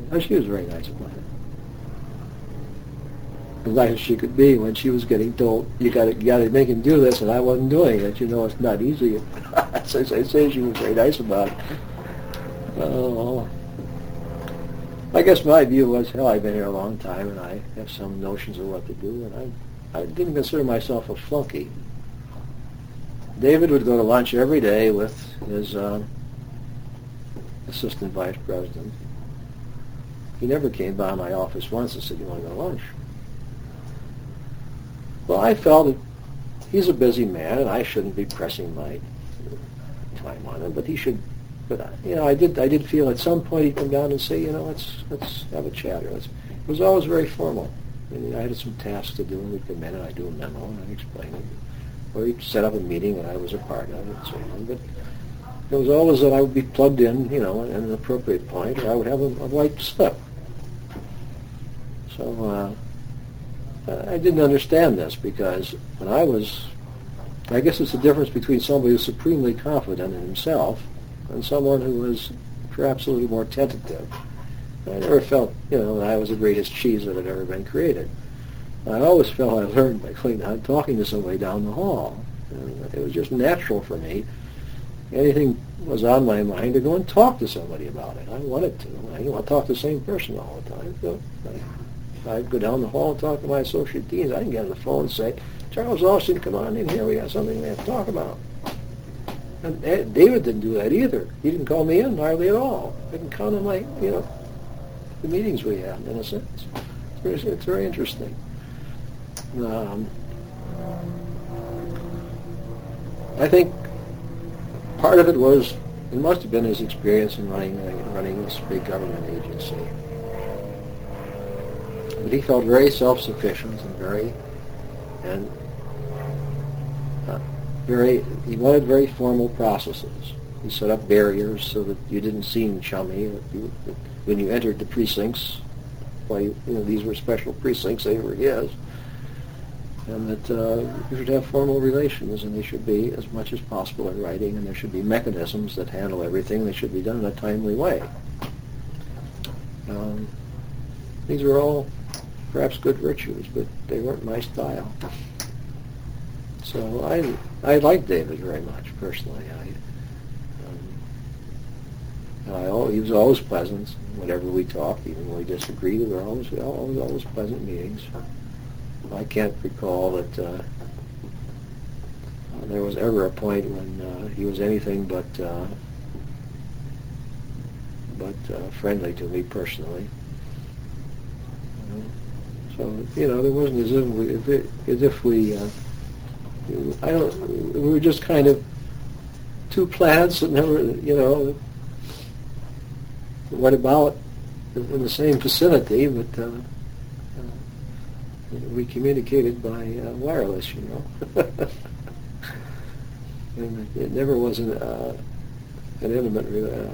Oh, she was a very nice woman. As nice as she could be when she was getting told, you got to make him do this, and I wasn't doing it. You know, it's not easy. As I say, she was very nice about it. Oh, I guess my view was, hell, I've been here a long time, and I have some notions of what to do, and I didn't consider myself a flunky. David would go to lunch every day with his assistant vice president. He never came by my office once and said, you want to go to lunch? Well, I felt that he's a busy man, and I shouldn't be pressing my time on him, but he should. But I did feel at some point he'd come down and say, let's have a chat. It was always very formal. I had some tasks to do, and we'd come in, and I'd do a memo, and I'd explain it. Or he'd set up a meeting, and I was a part of it, and so on. But it was always that I would be plugged in, at an appropriate point, or I would have a white slip. So I didn't understand this, because when I guess it's the difference between somebody who's supremely confident in himself and someone who was perhaps a little more tentative. I never felt, that I was the greatest cheese that had ever been created. I always felt I learned by talking to somebody down the hall. And it was just natural for me. Anything was on my mind to go and talk to somebody about it. I wanted to. I didn't want to talk to the same person all the time. So I'd go down the hall and talk to my associate deans. I didn't get on the phone and say, Charles Austin, come on in here. We got something we have to talk about. And David didn't do that either. He didn't call me in hardly at all. I can count on my, the meetings we had, in a sense. It's very interesting. I think part of it must have been his experience in running this big government agency. But he felt very self-sufficient and he wanted very formal processes. He set up barriers so that you didn't seem chummy. When you entered the precincts, these were special precincts, they were his, and that you should have formal relations, and they should be as much as possible in writing, and there should be mechanisms that handle everything. They should be done in a timely way. These are all perhaps good virtues, but they weren't my style. So I liked David very much personally. He was always pleasant. Whenever we talked, even when we disagreed, there were always pleasant meetings. I can't recall that there was ever a point when he was anything but friendly to me personally. So there wasn't as if we were just kind of two plants that never went about in the same vicinity, but we communicated by wireless, and it never was an intimate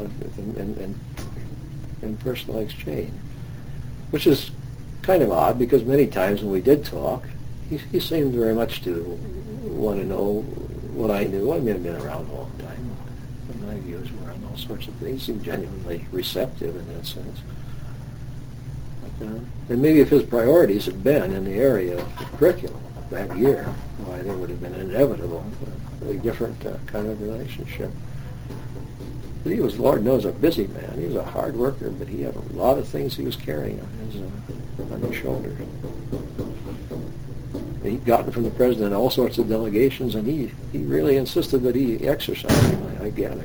and personal exchange, which is kind of odd because many times when we did talk, he seemed very much to want to know what I knew. I may have been around a long time, and my views were on all sorts of things. He seemed genuinely receptive in that sense. And maybe if his priorities had been in the area of the curriculum that year, why there would have been an inevitable, really different kind of relationship. But he was, Lord knows, a busy man. He was a hard worker, but he had a lot of things he was carrying on his shoulders. He'd gotten from the president all sorts of delegations, and he really insisted that he exercise them, I gather.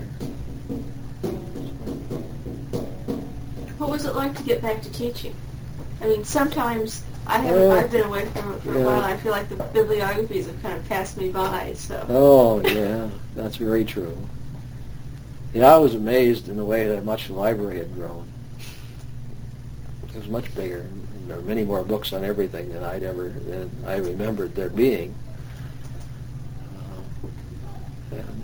What was it like to get back to teaching? I mean, sometimes I've been away from it for a while. I feel like the bibliographies have kind of passed me by. So. Oh yeah, that's very true. Yeah, I was amazed in the way that much the library had grown. It was much bigger. And there were many more books on everything than I remembered there being. And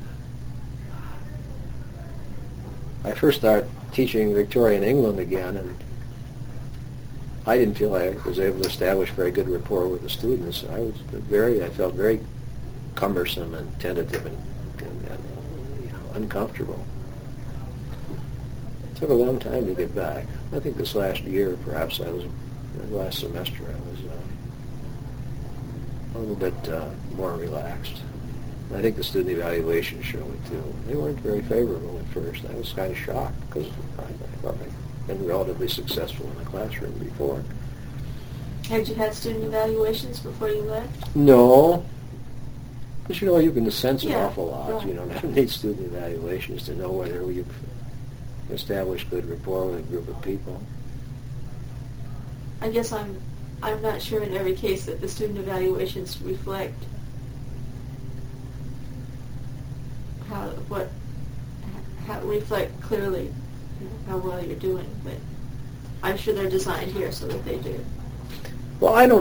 I first started teaching Victorian England again, and I didn't feel I was able to establish very good rapport with the students. I felt very cumbersome and tentative and uncomfortable. took a long time to get back. I think this last year, perhaps last semester, I was a little bit more relaxed. I think the student evaluations show it too. They weren't very favorable at first. I was kind of shocked because I thought I'd been relatively successful in the classroom before. Had you had student evaluations before you left? No. Because, you can sense an awful lot. Right. You don't need student evaluations to know whether you've established good rapport with a group of people. I guess I'm not sure in every case that the student evaluations reflect how reflect clearly how well you're doing, but I'm sure they're designed here so that they do. Well, I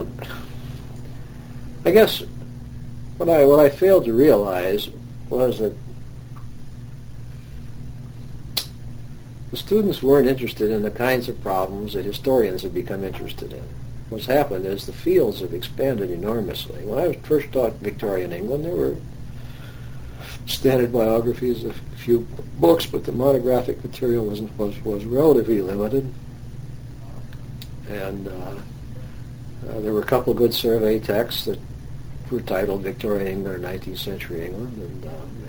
guess what I failed to realize was that the students weren't interested in the kinds of problems that historians have become interested in. What's happened is the fields have expanded enormously. When I first taught Victorian England, there were standard biographies, a few books, but the monographic material was relatively limited. And there were a couple of good survey texts that were titled Victorian England or 19th Century England, and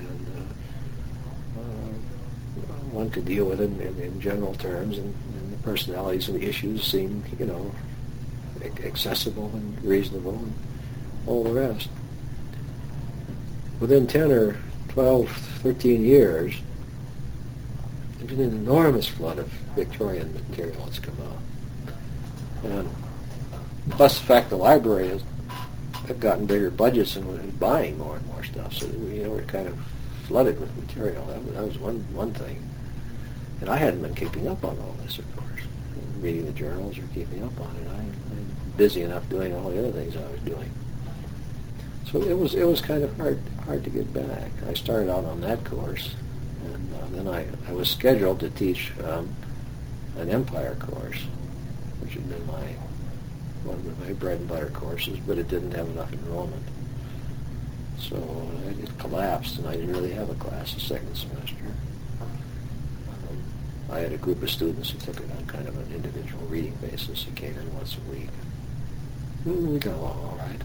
one could deal with it in general terms, and the personalities and the issues seemed, accessible and reasonable, and all the rest. Within 10 or 12, 13 years, there's been an enormous flood of Victorian material that's come out. And plus the fact the library have gotten bigger budgets and was buying more and more stuff, so we're kind of flooded with material. That was one thing. And I hadn't been keeping up on all this, of course. Reading the journals or keeping up on it. I'm busy enough doing all the other things I was doing. So it was kind of hard to get back. I started out on that course, and then I was scheduled to teach an empire course, which had been one of my bread and butter courses, but it didn't have enough enrollment. So it collapsed, and I didn't really have a class the second semester. I had a group of students who took it on kind of an individual reading basis. They came in once a week. We got along all right.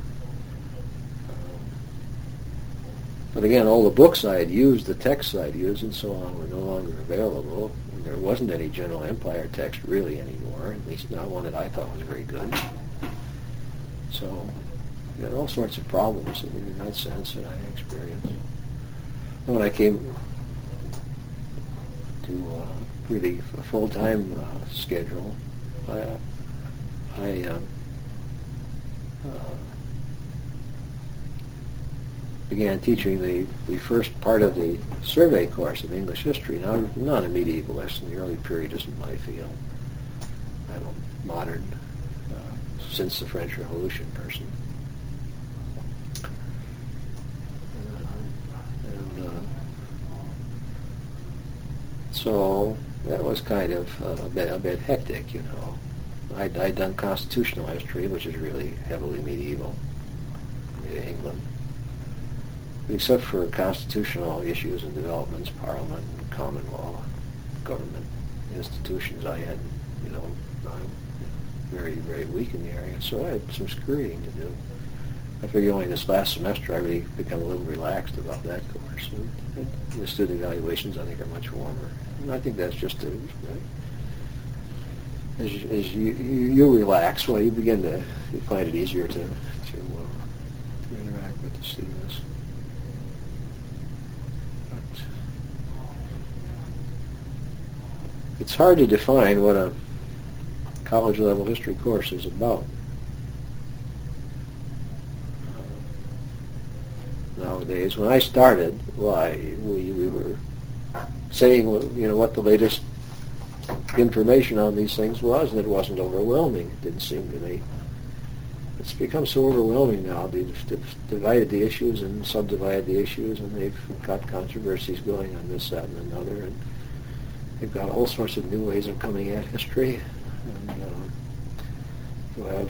But again, all the books I had used, the texts I had used, and so on, were no longer available. And there wasn't any General Empire text really anymore, at least not one that I thought was very good. So you had all sorts of problems in that sense that I experienced. And when I came to really a full-time schedule, I began teaching the first part of the survey course of English history. Now, I'm not a medievalist, and the early period isn't my field. I'm a modern, since the French Revolution person. So that was kind of a bit hectic, I'd done constitutional history, which is really heavily medieval in England. Except for constitutional issues and developments, Parliament, common law, government institutions, I had, I'm very, very weak in the area. So I had some scurrying to do. I figure only this last semester I really become a little relaxed about that course. And the student evaluations, I think, are much warmer. And I think that's just as you relax, well, you find it easier to interact with the students. It's hard to define what a college-level history course is about. Nowadays, when I started, we were saying, what the latest information on these things was, and it wasn't overwhelming, it didn't seem to me. It's become so overwhelming now. They've divided the issues and subdivided the issues, and they've got controversies going on this, that, and another, and they've got all sorts of new ways of coming at history. And you have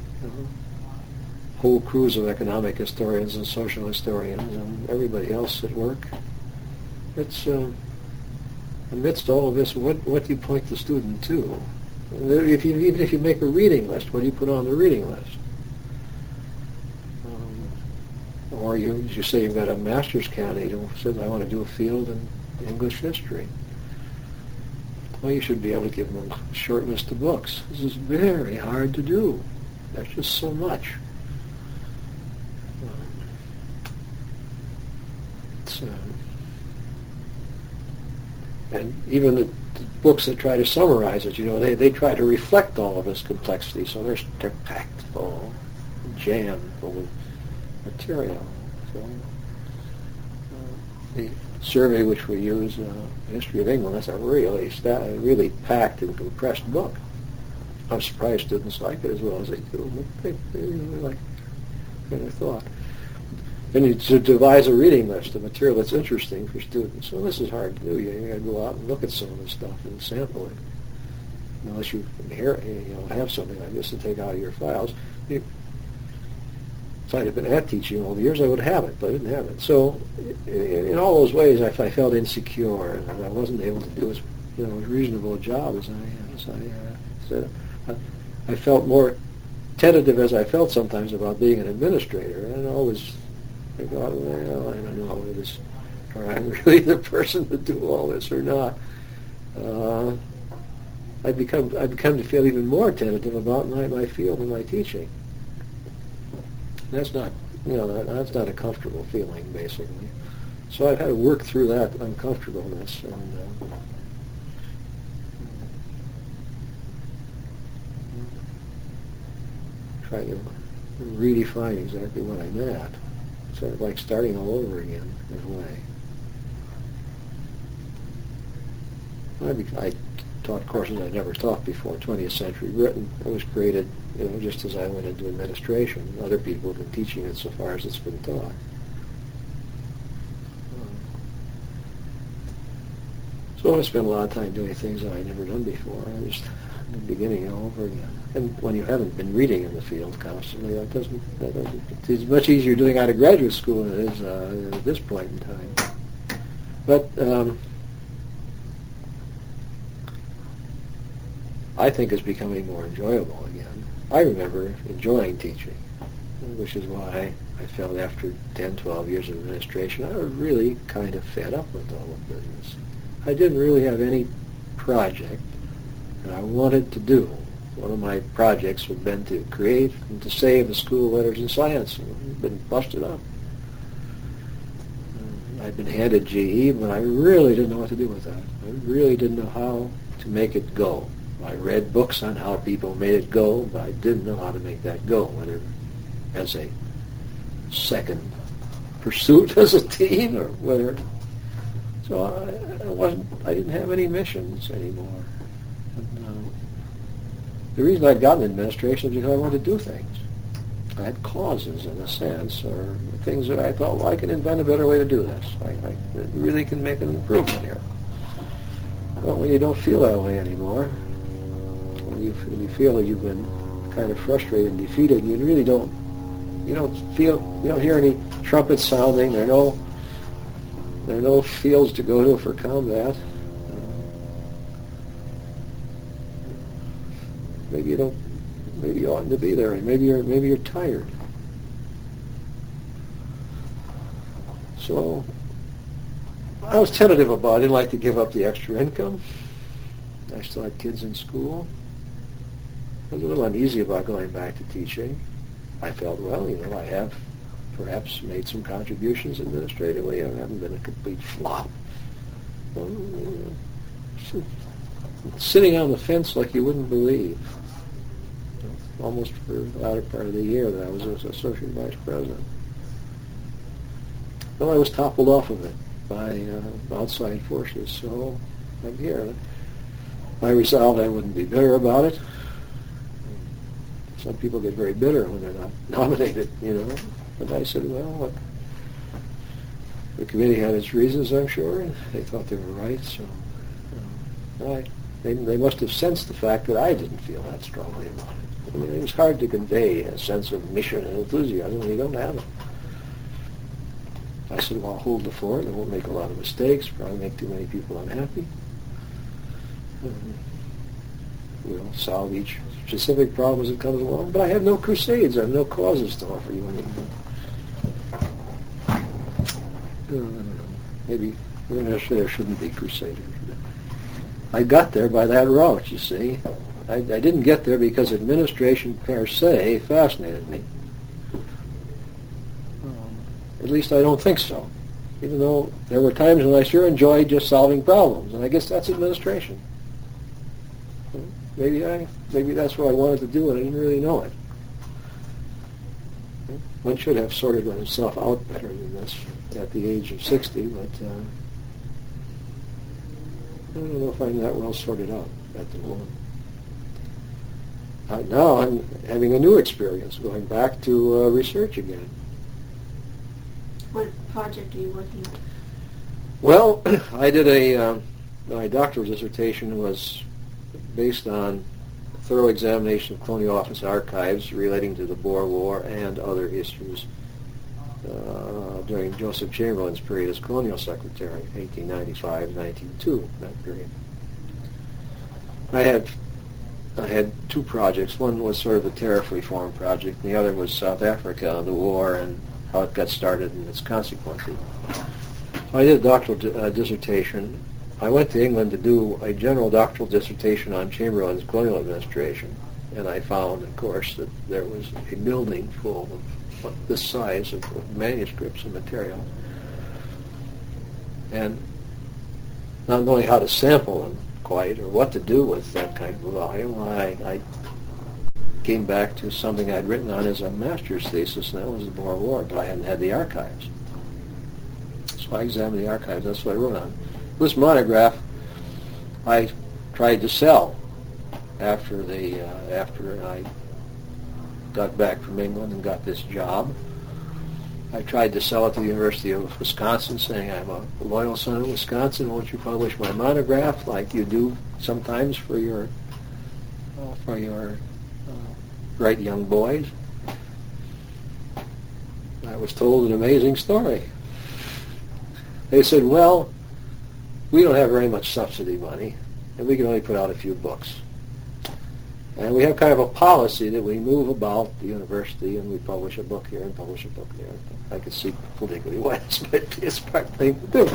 whole crews of economic historians and social historians and everybody else at work. It's amidst all of this, what do you point the student to? Even if you make a reading list, what do you put on the reading list? Or you say you've got a master's candidate who says, I want to do a field in English history. Well, you should be able to give them a short list of books. This is very hard to do. There's just so much. And even the books that try to summarize it, they try to reflect all of this complexity, so they're packed full, jammed full of material. So the survey which we use, History of England, that's a really packed and compressed book. I'm surprised students like it as well as they do, but they really like it. Kind of thought. Then you devise a reading list of material that's interesting for students. Well, this is hard to do. You got to go out and look at some of this stuff and sample it. Unless you have something like this to take out of your files. If I'd have been at teaching all the years, I would have it, but I didn't have it. So, in all those ways, I felt insecure, and I wasn't able to do as reasonable a job as I said. I felt more tentative as I felt sometimes about being an administrator, and I thought, well, I don't know whether I'm really the person to do all this or not. I'd become to feel even more tentative about my field and my teaching. That's not a comfortable feeling, basically. So I've had to work through that uncomfortableness and try to redefine exactly what I meant. Sort of like starting all over again in a way. I taught courses I never taught before, 20th century Britain. It was created, just as I went into administration. Other people have been teaching it so far as it's been taught. So I spent a lot of time doing things that I'd never done before. I just beginning all over again. And when you haven't been reading in the field constantly, that doesn't. It's much easier doing out of graduate school than it is at this point in time. But I think it's becoming more enjoyable again. I remember enjoying teaching, which is why I felt after 10, 12 years of administration, I was really kind of fed up with all the business. I didn't really have any project that I wanted to do. One of my projects had been to create and to save a school of letters and science, and it had been busted up. I'd been handed GE, but I really didn't know what to do with that. I really didn't know how to make it go. I read books on how people made it go, but I didn't know how to make that go, whether as a second pursuit as a team or whether. So I didn't have any missions anymore. And, the reason I'd gotten administration is because I wanted to do things. I had causes, in a sense, or things that I thought, well, I can invent a better way to do this. I really can make an improvement here. Well, when you don't feel that way anymore, when you feel that you've been kind of frustrated and defeated, you really don't hear any trumpets sounding. There are no fields to go to for combat. Maybe you oughtn't to be there, and maybe you're tired. So I was tentative about it. I didn't like to give up the extra income. I still had kids in school. I was a little uneasy about going back to teaching. I felt, well, I have perhaps made some contributions administratively. I haven't been a complete flop. Sitting on the fence like you wouldn't believe. Almost for the latter part of the year that I was as associate vice president. Well, I was toppled off of it by outside forces, so I'm here. I resolved I wouldn't be bitter about it. Some people get very bitter when they're not nominated, But I said, well, the committee had its reasons, I'm sure, and they thought they were right, so they must have sensed the fact that I didn't feel that strongly about it. I mean, it was hard to convey a sense of mission and enthusiasm when you don't have it. I said, well, I'll hold the fort. I won't make a lot of mistakes, probably make too many people unhappy. We'll solve each specific problem as it comes along. But I have no crusades. I have no causes to offer you anymore. I don't know. Maybe there shouldn't be crusaders. I got there by that route, you see. I didn't get there because administration per se fascinated me. At least I don't think so. Even though there were times when I sure enjoyed just solving problems, and I guess that's administration. Maybe that's what I wanted to do, and I didn't really know it. One should have sorted himself out better than this at the age of 60, but I don't know if I'm that well sorted out at the moment. Now I'm having a new experience, going back to research again. What project are you working on? Well, I did my doctoral dissertation was based on a thorough examination of Colonial Office archives relating to the Boer War and other issues during Joseph Chamberlain's period as Colonial Secretary, 1895-1902, that period. I had two projects. One was sort of a tariff reform project, and the other was South Africa, the war, and how it got started and its consequences. I did a doctoral dissertation. I went to England to do a general doctoral dissertation on Chamberlain's colonial administration, and I found, of course, that there was a building full of this size of manuscripts and material. And not knowing how to sample them quite or what to do with that kind of volume, I came back to something I'd written on as a master's thesis, and that was the Boer War, but I hadn't had the archives. So I examined the archives. That's what I wrote on. This monograph I tried to sell after I got back from England and got this job. I tried to sell it to the University of Wisconsin, saying I'm a loyal son of Wisconsin. Won't you publish my monograph like you do sometimes for your bright young boys? I was told an amazing story. They said, well, we don't have very much subsidy money, and we can only put out a few books. And we have kind of a policy that we move about the university and we publish a book here and publish a book there. I could see politically why this might be a smart thing to do.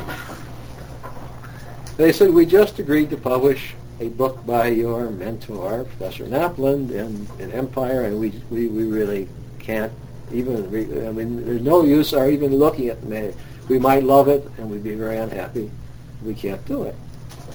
They said, we just agreed to publish a book by your mentor, Professor Napland, in Empire, and we really can't even, there's no use our even looking at it. We might love it, and we'd be very unhappy. We can't do it.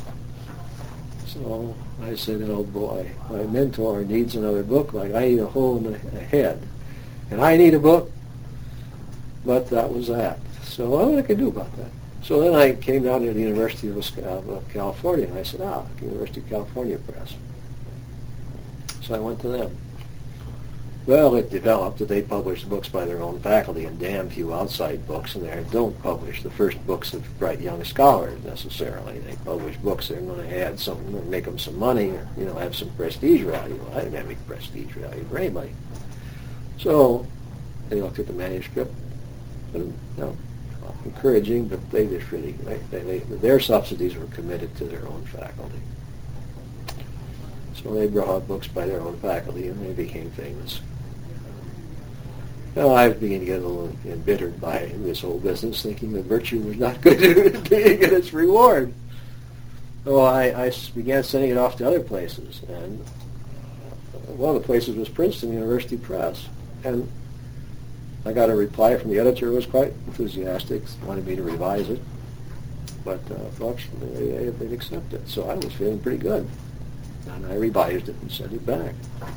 So I said, oh boy, my mentor needs another book, like I need a hole in the head. And I need a book, but that was that. So what can I do about that? So then I came down to the University of California, and I said, University of California Press. So I went to them. Well, it developed that they publish books by their own faculty and damn few outside books, and they don't publish the first books of bright young scholars necessarily. They publish books that are going to add something, make them some money, or have some prestige value. Well, I didn't have any prestige value for anybody. So they looked at the manuscript, and encouraging, but they just really their subsidies were committed to their own faculty. So they brought out books by their own faculty, and they became famous. Well, I was beginning to get a little embittered by this whole business, thinking that virtue was not good at being at its reward. So I began sending it off to other places, and one of the places was Princeton University Press. And I got a reply from the editor who was quite enthusiastic, wanted me to revise it, but fortunately they'd accept it. So I was feeling pretty good. And I revised it and sent it back.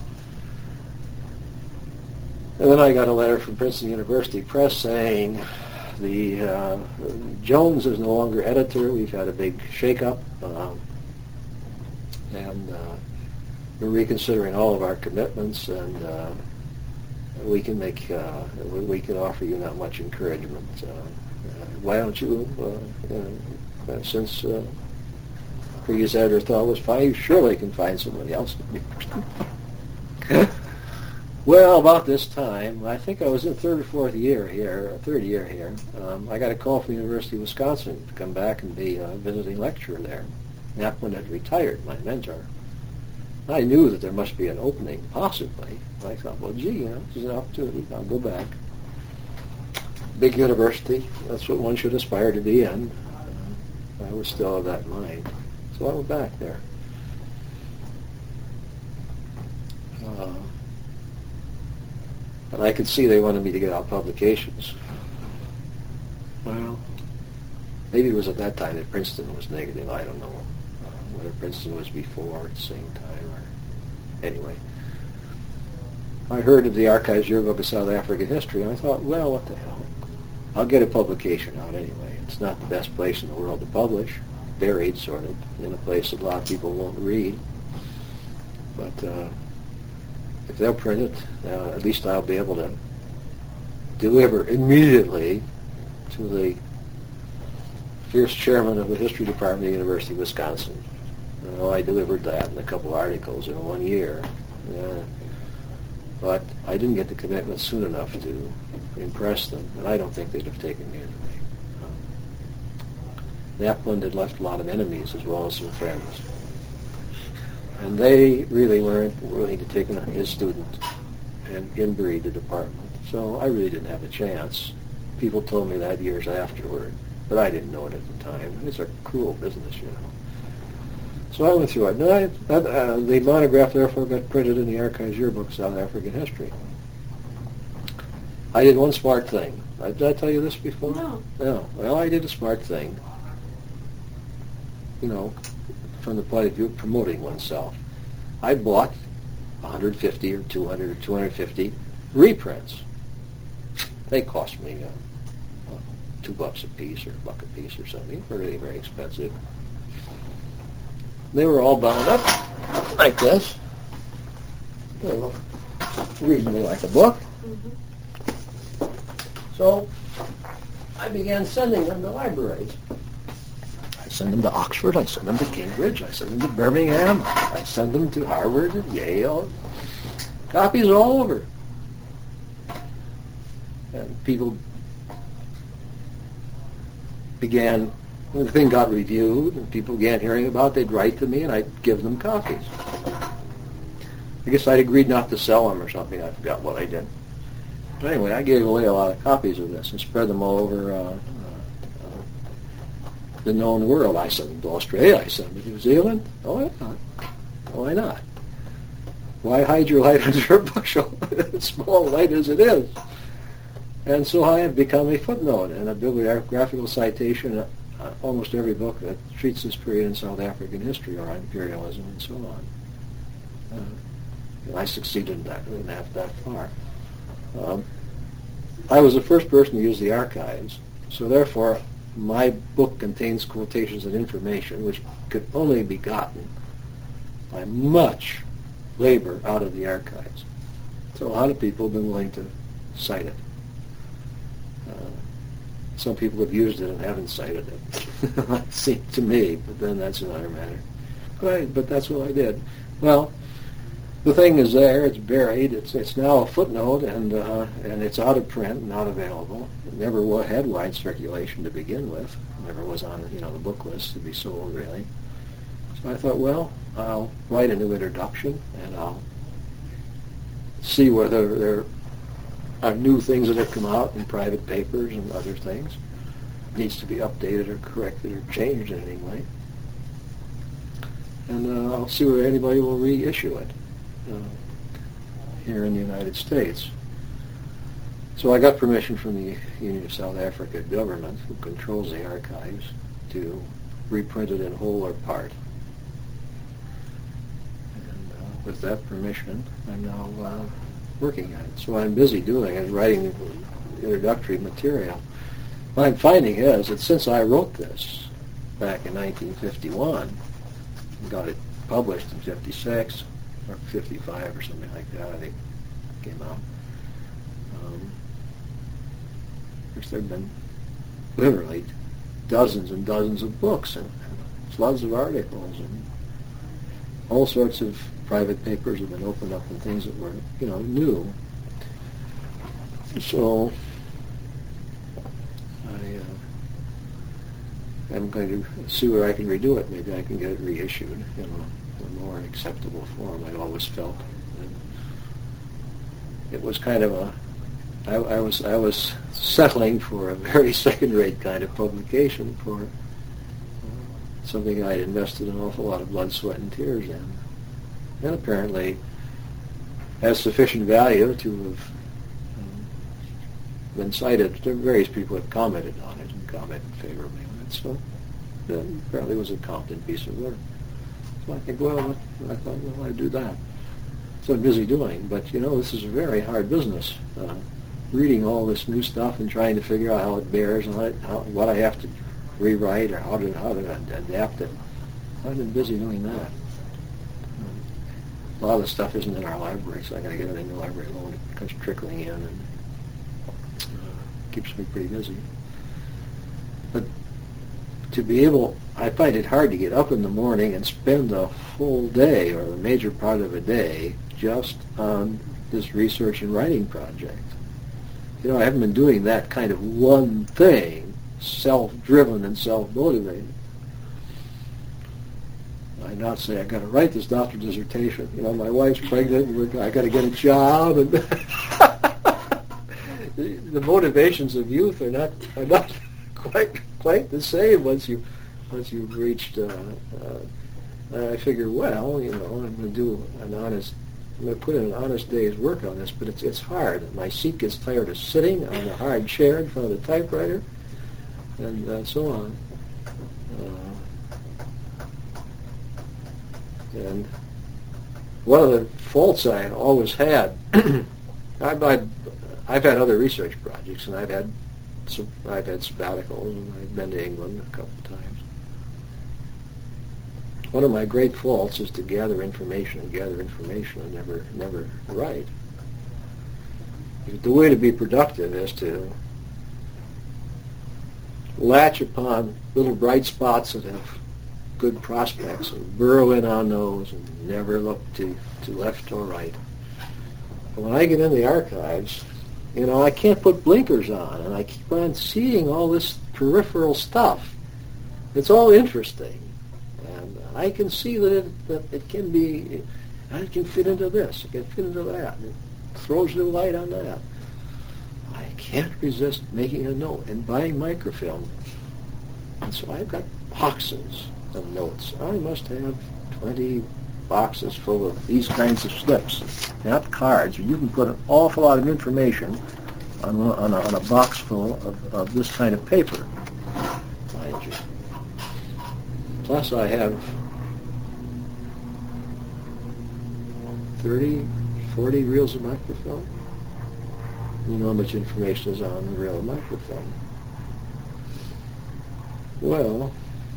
And then I got a letter from Princeton University Press saying the Jones is no longer editor. We've had a big shakeup, and we're reconsidering all of our commitments, and we can offer you not much encouragement. Why don't you, since previous editor thought it was fine, you surely can find somebody else. Well, about this time, I think I was in third year here, I got a call from the University of Wisconsin to come back and be a visiting lecturer there. Napwin had retired, my mentor. I knew that there must be an opening, possibly. I thought, well, gee, this is an opportunity. I'll go back. Big university, that's what one should aspire to be in. I was still of that mind. So I went back there. But I could see they wanted me to get out publications. Well, maybe it was at that time that Princeton was negative. I don't know whether Princeton was before at the same time or anyway. I heard of the Archives Yearbook of South African History, and I thought, well, what the hell? I'll get a publication out anyway. It's not the best place in the world to publish, buried sort of, in a place that a lot of people won't read. But if they'll print it, at least I'll be able to deliver immediately to the fierce chairman of the history department of the University of Wisconsin. I delivered that in a couple articles in 1 year. But I didn't get the commitment soon enough to impress them, and I don't think they'd have taken me anyway. Napwin had left a lot of enemies as well as some friends. And they really weren't willing to take on his student and inbreed the department. So I really didn't have a chance. People told me that years afterward, but I didn't know it at the time. It's a cruel business, So I went through it. And the monograph, therefore, got printed in the Archives Yearbook of South African History. I did one smart thing. Did I tell you this before? No. Well, I did a smart thing. From the point of view of promoting oneself. I bought 150 or 200 or 250 reprints. They cost me $2 a piece or $1 a piece or something. Very, very expensive. They were all bound up like this. They look reasonably like a book. Mm-hmm. So I began sending them to libraries. I sent them to Oxford, I sent them to Cambridge, I sent them to Birmingham, I sent them to Harvard and Yale. Copies all over. And people began, when the thing got reviewed and people began hearing about it, they'd write to me and I'd give them copies. I guess I'd agreed not to sell them or something. I forgot what I did. But anyway, I gave away a lot of copies of this and spread them all over the known world. I sent them to Australia. I sent them to New Zealand. Oh, yeah. Why not? Why hide your light under a bushel? Small light as it is. And so I have become a footnote and a bibliographical citation in almost every book that treats this period in South African history or imperialism and so on. And I succeeded in that. I didn't have that far. I was the first person to use the archives, so therefore my book contains quotations and information which could only be gotten by much labor out of the archives. So a lot of people have been willing to cite it. Some people have used it and haven't cited it. It seemed to me, but then that's another matter. But that's what I did. Well, the thing is there. It's buried. It's now a footnote, and it's out of print, not available. It never had wide circulation to begin with. It never was on the book list to be sold really. So I thought, well, I'll write a new introduction, and I'll see whether there are new things that have come out in private papers and other things. It needs to be updated or corrected or changed in any way. And I'll see whether anybody will reissue it here in the United States. So I got permission from the Union of South Africa government, who controls the archives, to reprint it in whole or part. And with that permission, I'm now working on it. So what I'm busy doing is writing introductory material. What I'm finding is that since I wrote this back in 1951, and got it published in 56 or 55 or something like that, I think it came out. There have been literally dozens and dozens of books and floods of articles, and all sorts of private papers have been opened up and things that were, new. So I'm going to see where I can redo it. Maybe I can get it reissued in a more acceptable form. I always felt that it was kind of I was settling for a very second-rate kind of publication for something I'd invested an awful lot of blood, sweat, and tears in, and apparently has sufficient value to have been cited. Various people have commented on it and commented favorably on it, so it apparently was a competent piece of work. So I think, well, I thought, well, I'd do that. So I'm busy doing, but this is a very hard business. Reading all this new stuff and trying to figure out how it bears and what I have to rewrite or how to adapt it. I've been busy doing that. A lot of the stuff isn't in our library, so I got to get it in the library loan. It comes trickling in and keeps me pretty busy. But to be able, I find it hard to get up in the morning and spend a whole day or the major part of a day just on this research and writing project. I haven't been doing that kind of one thing, self-driven and self-motivated. I not say I got to write this doctoral dissertation. My wife's pregnant, and I got to get a job, and the motivations of youth are not quite the same once you've reached. I figure, well, I'm going to do I'm going to put in an honest day's work on this, but it's hard. My seat gets tired of sitting on a hard chair in front of the typewriter, and so on. And one of the faults I always had, I've had other research projects, and I've had sabbaticals, and I've been to England a couple of times. One of my great faults is to gather information and never write. The way to be productive is to latch upon little bright spots that have good prospects and burrow in on those and never look to left or right. But when I get in the archives, I can't put blinkers on, and I keep on seeing all this peripheral stuff. It's all interesting, and I can see that it can be, it can fit into this, it can fit into that. It throws new light on that. I can't resist making a note and buying microfilm, and so I've got boxes of notes. I must have 20 boxes full of these kinds of slips, not cards. You can put an awful lot of information on a box full of this kind of paper, mind you. Plus I have 30, 40 reels of microfilm. You know how much information is on a reel of microfilm. Well,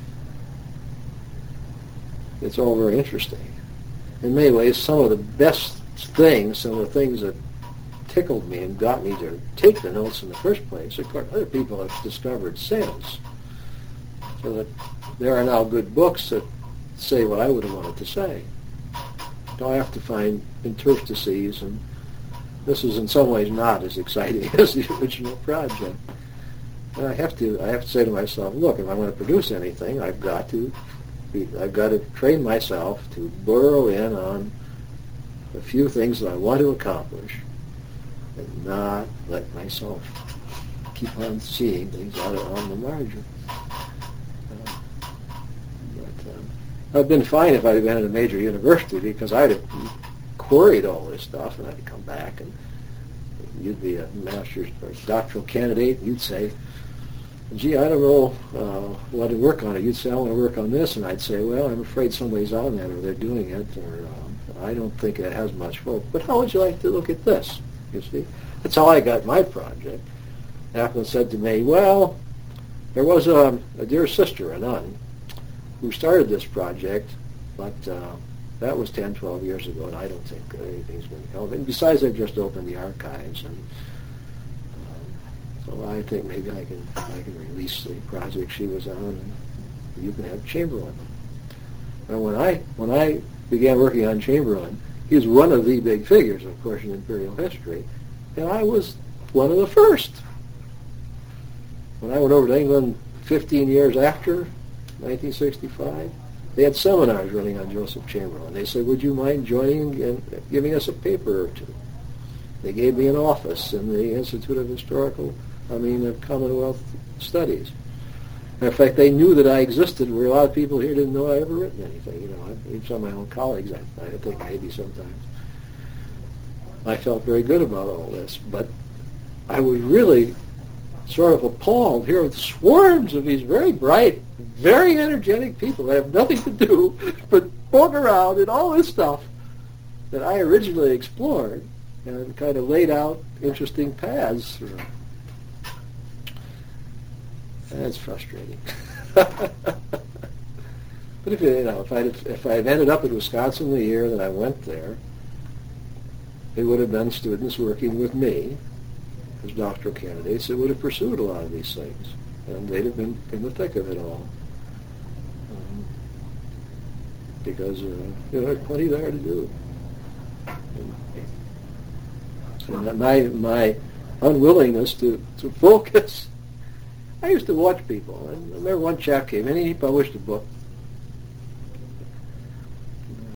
it's all very interesting. In many ways, some of the best things, some of the things that tickled me and got me to take the notes in the first place, of course, other people have discovered since. So that there are now good books that say what I would have wanted to say. So I have to find interstices, and this is in some ways not as exciting as the original project. And I have to say to myself, look, if I want to produce anything, I've got to train myself to burrow in on a few things that I want to accomplish and not let myself keep on seeing things out on the margin. I've been fine if I'd been at a major university, because I'd have queried all this stuff, and I'd come back, and you'd be a master's or doctoral candidate, and you'd say, gee, I don't know what to work on it. You'd say, I want to work on this, and I'd say, well, I'm afraid somebody's on that, or they're doing it, or I don't think it has much hope. But how would you like to look at this? You see? That's how I got my project. Applin said to me, well, there was a dear sister, a nun, who started this project, but that was 10, 12 years ago, and I don't think anything's going to help. And besides, I've just opened the archives, and so I think maybe I can release the project she was on, and you can have Chamberlain. And when I began working on Chamberlain, he was one of the big figures, of course, in imperial history, and I was one of the first. When I went over to England 15 years after 1965, they had seminars running on Joseph Chamberlain. They said, would you mind joining and giving us a paper or two? They gave me an office in the Institute of Commonwealth Studies. In fact, they knew that I existed where a lot of people here didn't know I ever written anything. Even some of my own colleagues, I think maybe sometimes. I felt very good about all this, but I was really sort of appalled here with swarms of these very bright, very energetic people that have nothing to do but poke around and all this stuff that I originally explored and kind of laid out interesting paths through. That's frustrating. But if I'd ended up in Wisconsin the year that I went there, they would have been students working with me as doctoral candidates that would have pursued a lot of these things, and they'd have been in the thick of it all. Because there's plenty there to do. And my unwillingness to focus. I used to watch people. I remember one chap came in and he published a book